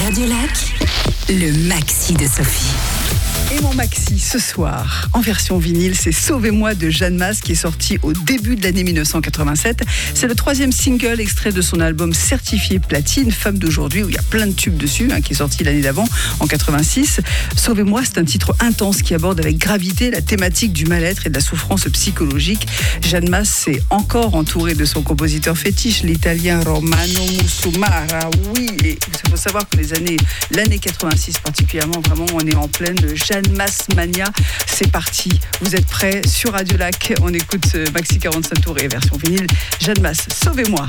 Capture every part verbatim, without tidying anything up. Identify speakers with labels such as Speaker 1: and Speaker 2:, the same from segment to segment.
Speaker 1: Radio Lac, le maxi de Sophie.
Speaker 2: Et mon maxi ce soir, en version vinyle, c'est Sauvez-moi de Jeanne Mas qui est sorti au début de l'année dix-neuf cent quatre-vingt-sept. C'est le troisième single extrait de son album certifié platine, Femme d'aujourd'hui, où il y a plein de tubes dessus, hein, qui est sorti l'année d'avant, en quatre-vingt-six. Sauvez-moi, c'est un titre intense qui aborde avec gravité la thématique du mal-être et de la souffrance psychologique. Jeanne Mas s'est encore entourée de son compositeur fétiche, l'italien Romano Musumara. Oui, et il faut savoir que les années, l'année quatre-vingt-six particulièrement, vraiment, on est en pleine Jeanne Mas Mania. C'est parti, vous êtes prêts? Sur Radio Lac, on écoute Maxi quarante-cinq tours et version vinyle. Jeanne Mas, Sauvez-moi.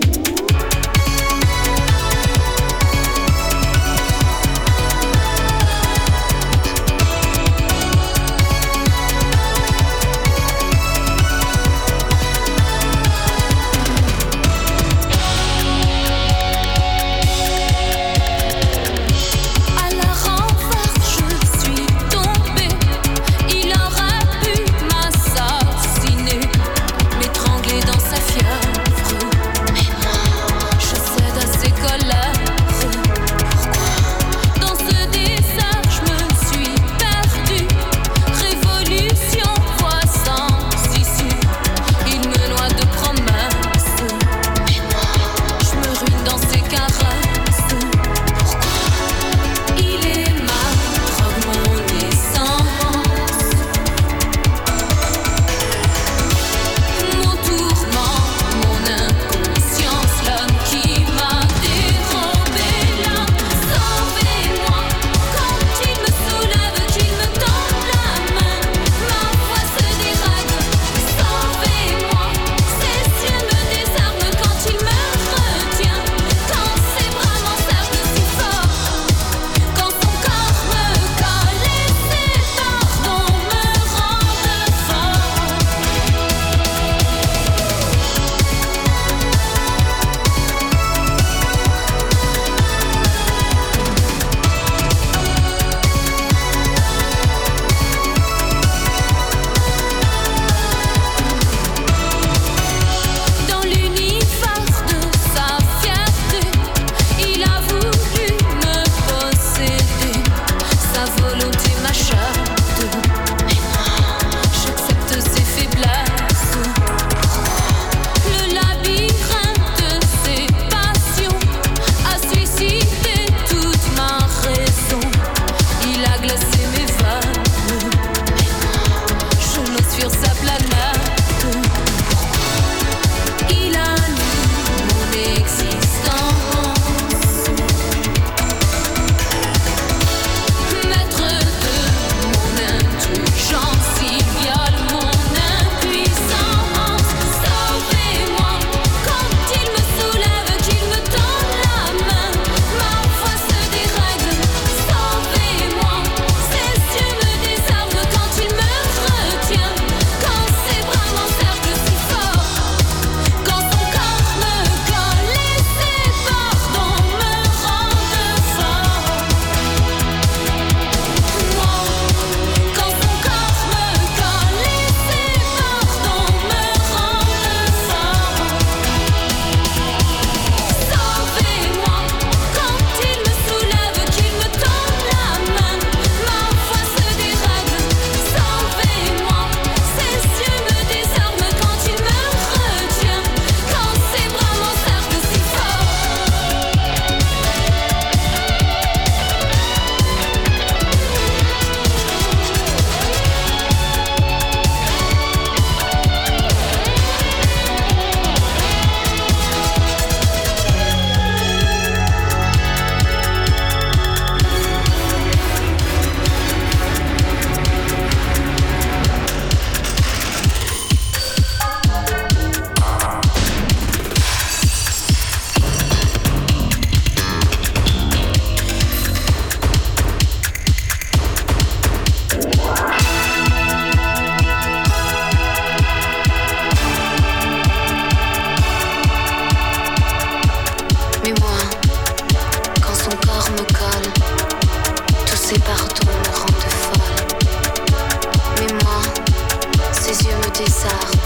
Speaker 3: Ses pardons me rendent folle. Mais moi, ses yeux me désarment.